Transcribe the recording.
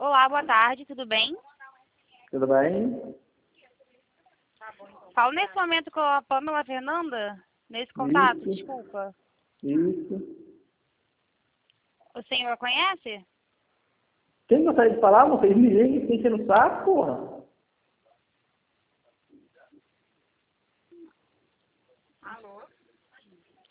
Olá, boa tarde, tudo bem? Tudo bem? Falo nesse momento com a Pamela Fernanda, nesse contato, Isso. desculpa. Isso. O senhor conhece? Quem gostaria de falar, moça? Ninguém fica enchendo o saco, porra.